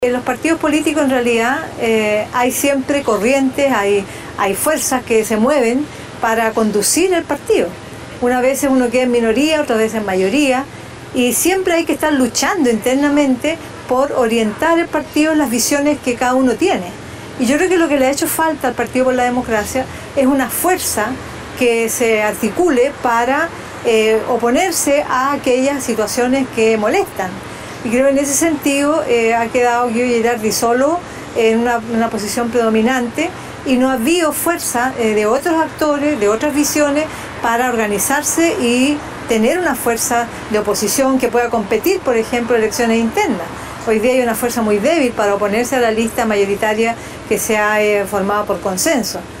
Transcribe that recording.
En los partidos políticos en realidad hay siempre corrientes, hay fuerzas que se mueven para conducir el partido. Unas veces uno queda en minoría, otras veces en mayoría, y siempre hay que estar luchando internamente por orientar el partido en las visiones que cada uno tiene. Y yo creo que lo que le ha hecho falta al Partido por la Democracia es una fuerza que se articule para oponerse a aquellas situaciones que molestan. Y creo que en ese sentido ha quedado Guido Girardi solo en una posición predominante y no ha habido fuerza de otros actores, de otras visiones, para organizarse y tener una fuerza de oposición que pueda competir, por ejemplo, en elecciones internas. Hoy día hay una fuerza muy débil para oponerse a la lista mayoritaria que se ha formado por consenso.